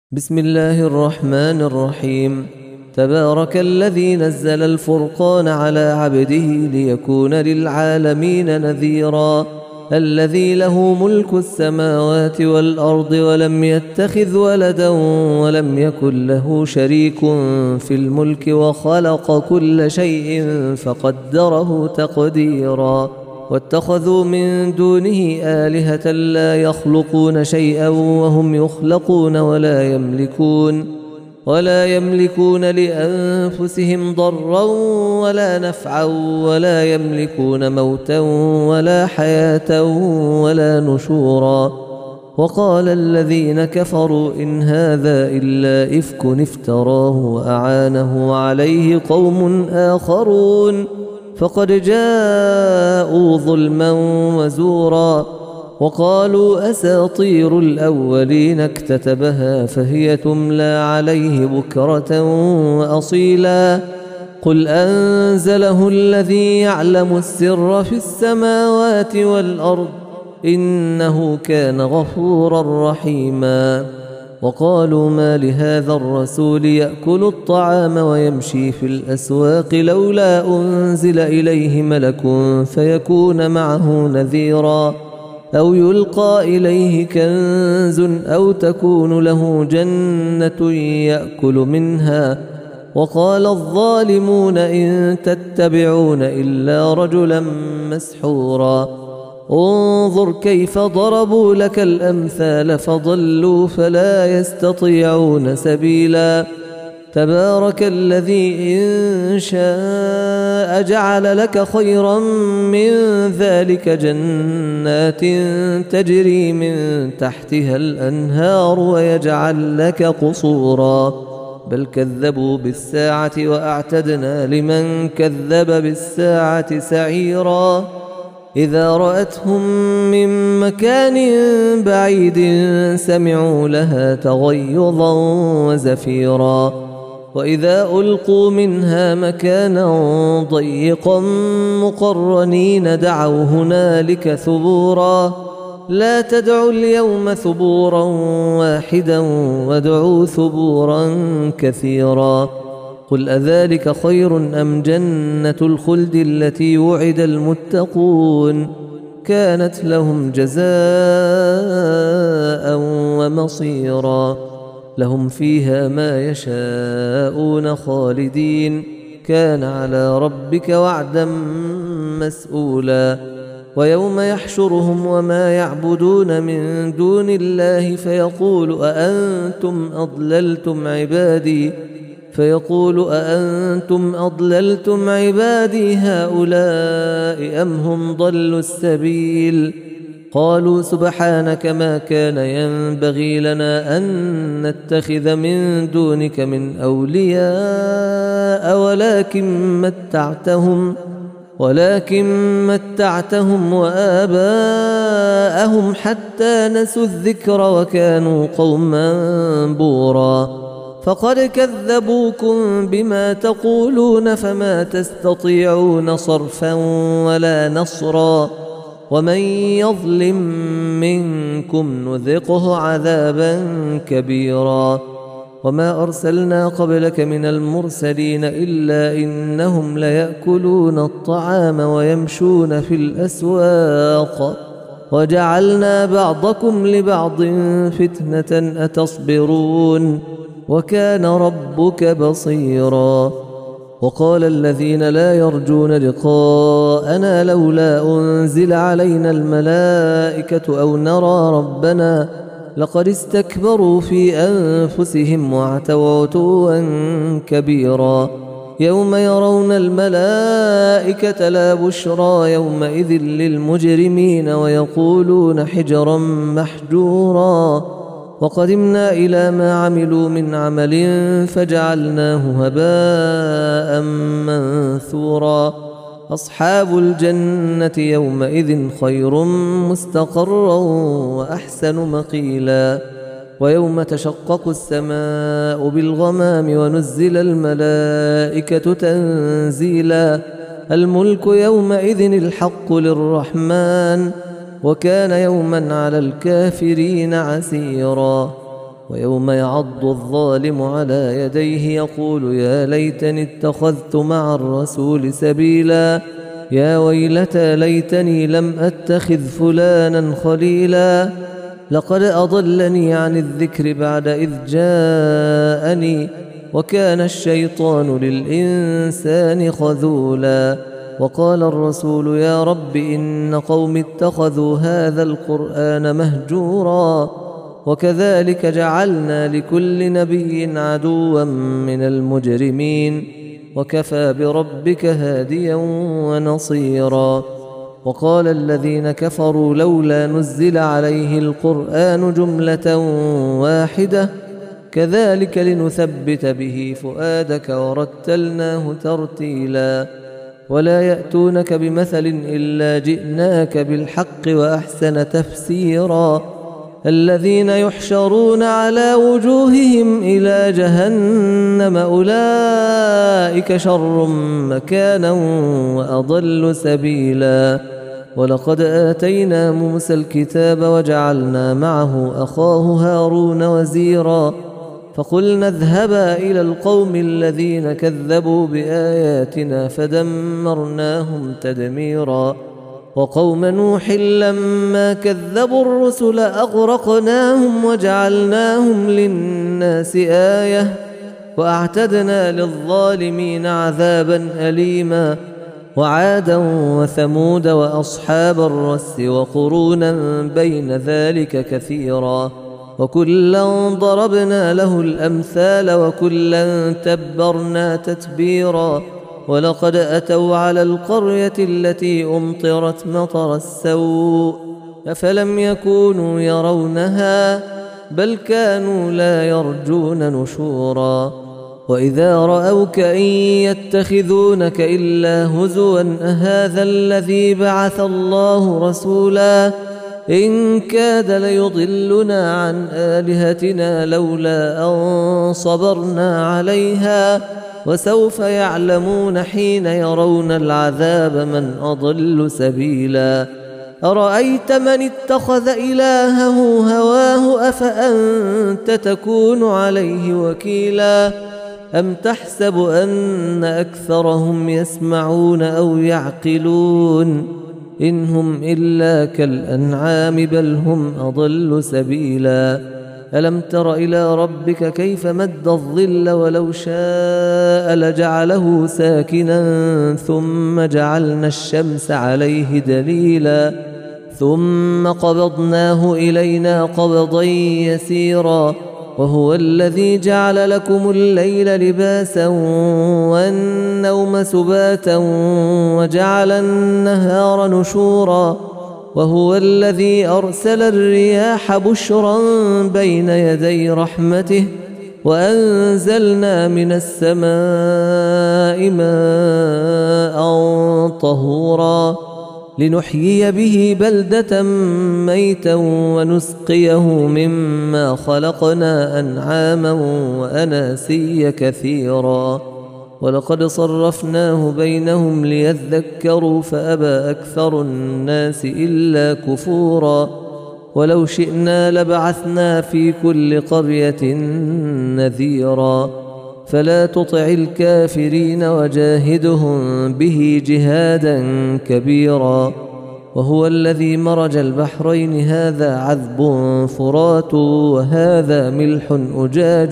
بسم الله الرحمن الرحيم. تبارك الذي نزل الفرقان على عبده ليكون للعالمين نذيرا. الذي له ملك السماوات والأرض ولم يتخذ ولدا ولم يكن له شريك في الملك وخلق كل شيء فقدره تقديرا. واتخذوا من دونه آلهة لا يخلقون شيئا وهم يخلقون ولا يملكون لأنفسهم ضرا ولا نفعا ولا يملكون موتا ولا حياة ولا نشورا. وقال الذين كفروا إن هذا إلا إفك افتراه وأعانه عليه قوم آخرون فقد جاءوا ظلما وزورا. وقالوا أساطير الأولين اكتتبها فهي تملى عليه بكرة وأصيلا. قل أنزله الذي يعلم السر في السماوات والأرض إنه كان غفورا رحيما. وقالوا ما لهذا الرسول يأكل الطعام ويمشي في الأسواق لولا أنزل إليه ملك فيكون معه نذيرا أو يلقى إليه كنز أو تكون له جنة يأكل منها. وقال الظالمون إن تتبعون إلا رجلا مسحورا. انظر كيف ضربوا لك الأمثال فضلوا فلا يستطيعون سبيلا. تبارك الذي إن شاء جعل لك خيرا من ذلك جنات تجري من تحتها الأنهار ويجعل لك قصورا بل كذبوا بالساعة وأعتدنا لمن كذب بالساعة سعيرا. إذا رأتهم من مكان بعيد سمعوا لها تغيظا وزفيرا. وإذا ألقوا منها مكانا ضيقا مقرنين دعوا هنالك ثبورا. لا تدعوا اليوم ثبورا واحدا وادعوا ثبورا كثيرا. قل أذلك خير أم جنة الخلد التي وعد المتقون كانت لهم جزاء ومصيرا. لهم فيها ما يشاءون خالدين كان على ربك وعدا مسؤولا. ويوم يحشرهم وما يعبدون من دون الله فيقول أأنتم أضللتم عبادي هؤلاء أم هم ضلوا السبيل. قالوا سبحانك ما كان ينبغي لنا أن نتخذ من دونك من أولياء ولكن متعتهم وآباءهم حتى نسوا الذكر وكانوا قوما بورا. فقد كذبوكم بما تقولون فما تستطيعون صرفا ولا نصرا. ومن يظلم منكم نذقه عذابا كبيرا. وما أرسلنا قبلك من المرسلين إلا إنهم ليأكلون الطعام ويمشون في الأسواق وجعلنا بعضكم لبعض فتنة أتصبرون وكان ربك بصيرا. وقال الذين لا يرجون لقاءنا لولا أنزل علينا الملائكة أو نرى ربنا لقد استكبروا في أنفسهم وعتوا عتوا كبيرا. يوم يرون الملائكة لا بشرى يومئذ للمجرمين ويقولون حجرا محجورا. وقدمنا إلى ما عملوا من عمل فجعلناه هباء منثورا. أصحاب الجنة يومئذ خير مستقرا وأحسن مقيلا. ويوم تشقق السماء بالغمام ونزل الملائكة تنزيلا. الملك يومئذ الحق للرحمن وكان يوما على الكافرين عسيرا. ويوم يعض الظالم على يديه يقول يا ليتني اتخذت مع الرسول سبيلا يا ويلتى ليتني لم أتخذ فلانا خليلا لقد أضلني عن الذكر بعد إذ جاءني وكان الشيطان للإنسان خذولا وقال الرسول يا رب إن قوم اتخذوا هذا القرآن مهجورا وكذلك جعلنا لكل نبي عدوا من المجرمين وكفى بربك هاديا ونصيرا وقال الذين كفروا لولا نزل عليه القرآن جملة واحدة كذلك لنثبت به فؤادك ورتلناه ترتيلا ولا يأتونك بمثل إلا جئناك بالحق وأحسن تفسيرا الذين يحشرون على وجوههم إلى جهنم أولئك شر مكانا وأضل سبيلا ولقد آتينا موسى الكتاب وجعلنا معه أخاه هارون وزيرا فقلنا اذهبا إلى القوم الذين كذبوا بآياتنا فدمرناهم تدميرا وقوم نوح لما كذبوا الرسل أغرقناهم وجعلناهم للناس آية وأعتدنا للظالمين عذابا أليما وعادا وثمود وأصحاب الرس وقرونا بين ذلك كثيرا وكلا ضربنا له الأمثال وكلا تبرنا تتبيرا ولقد أتوا على القرية التي أمطرت مطر السوء أفلم يكونوا يرونها بل كانوا لا يرجون نشورا وإذا رأوك إن يتخذونك إلا هزوا أهذا الذي بعث الله رسولا إن كاد ليضلنا عن آلهتنا لولا أن صبرنا عليها وسوف يعلمون حين يرون العذاب من أضل سبيلا أرأيت من اتخذ إلهه هواه أفأنت تكون عليه وكيلا أم تحسب أن أكثرهم يسمعون أو يعقلون إن هم إلا كالأنعام بل هم أضل سبيلا ألم تر إلى ربك كيف مد الظل ولو شاء لجعله ساكنا ثم جعلنا الشمس عليه دليلا ثم قبضناه إلينا قبضا يسيرا وهو الذي جعل لكم الليل لباسا والنوم سباتا وجعل النهار نشورا وهو الذي أرسل الرياح بشرا بين يدي رحمته وأنزلنا من السماء ماء طهورا لنحيي به بلدة ميتا ونسقيه مما خلقنا أنعاما وأناسيا كثيرا ولقد صرفناه بينهم ليذكروا فأبى أكثر الناس إلا كفورا ولو شئنا لبعثنا في كل قرية نذيرا فلا تطع الكافرين وجاهدهم به جهادا كبيرا وهو الذي مرج البحرين هذا عذب فرات وهذا ملح أجاج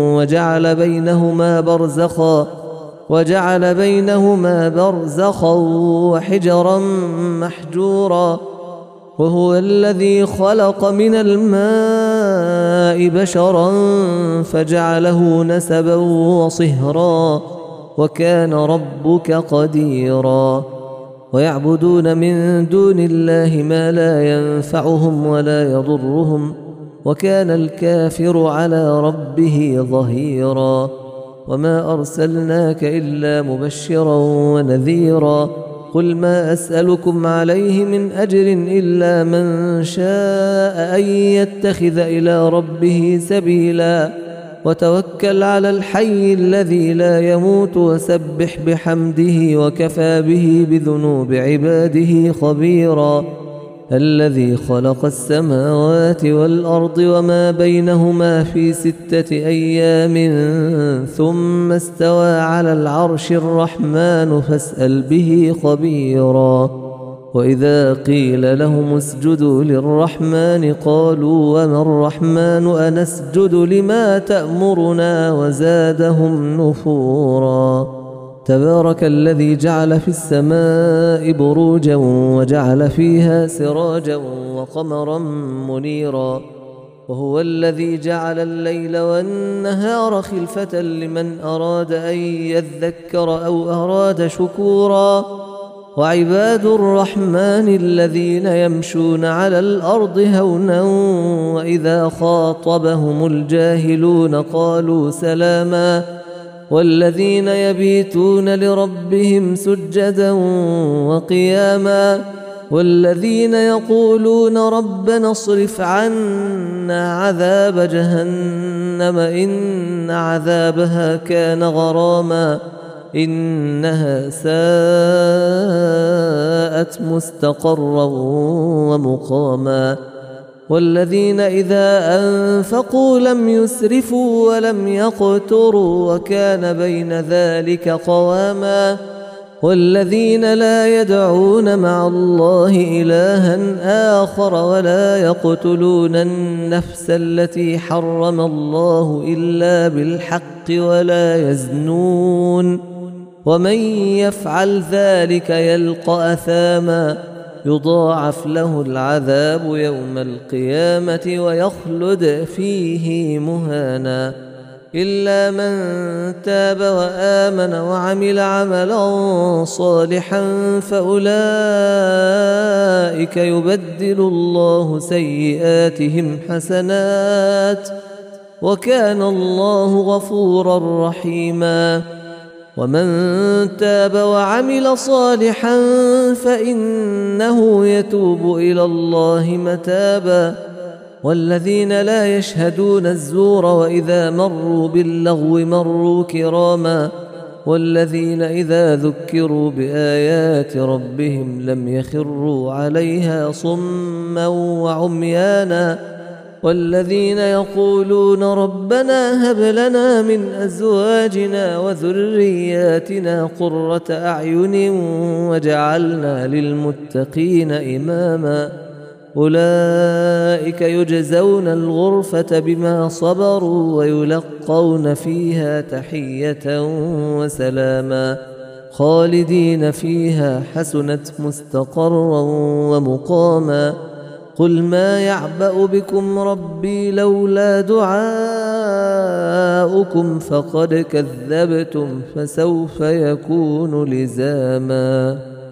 وجعل بينهما برزخا وحجرا محجورا وهو الذي خلق من الماء بشرا فجعله نسبا وصهرا وكان ربك قديرا ويعبدون من دون الله ما لا ينفعهم ولا يضرهم وكان الكافر على ربه ظهيرا وما أرسلناك إلا مبشرا ونذيرا قل ما أسألكم عليه من أجر إلا من شاء أن يتخذ إلى ربه سبيلا وتوكل على الحي الذي لا يموت وسبح بحمده وكفى به بذنوب عباده خبيرا الذي خلق السماوات والأرض وما بينهما في 6 أيام ثم استوى على العرش الرحمن فاسأل به خبيرا. وإذا قيل لهم اسجدوا للرحمن قالوا وما الرحمن أنسجد لما تأمرنا وزادهم نفورا. تبارك الذي جعل في السماء بروجا وجعل فيها سراجا وقمرا منيرا. وهو الذي جعل الليل والنهار خلفة لمن أراد أن يذكر أو أراد شكورا. وعباد الرحمن الذين يمشون على الأرض هونا وإذا خاطبهم الجاهلون قالوا سلاما. والذين يبيتون لربهم سجدا وقياما. والذين يقولون ربنا اصرف عنا عذاب جهنم إن عذابها كان غراما إنها ساءت مستقرا ومقاما. والذين إذا أنفقوا لم يسرفوا ولم يقتروا وكان بين ذلك قواما. والذين لا يدعون مع الله إلها آخر ولا يقتلون النفس التي حرم الله إلا بالحق ولا يزنون ومن يفعل ذلك يلقى أثاما يضاعف له العذاب يوم القيامة ويخلد فيه مهانا إلا من تاب وآمن وعمل عملا صالحا فأولئك يبدل الله سيئاتهم حسنات وكان الله غفورا رحيما. ومن تاب وعمل صالحا فإنه يتوب إلى الله متابا. والذين لا يشهدون الزور وإذا مروا باللغو مروا كراما. والذين إذا ذكروا بآيات ربهم لم يخروا عليها صما وعميانا. والذين يقولون ربنا هب لنا من أزواجنا وذرياتنا قرة أعين وجعلنا للمتقين إماما. أولئك يجزون الغرفة بما صبروا ويلقون فيها تحية وسلاما خالدين فيها حسنت مستقرا ومقاما. قل ما يعبأ بكم ربي لولا دعاؤكم فقد كذبتم فسوف يكون لزاما.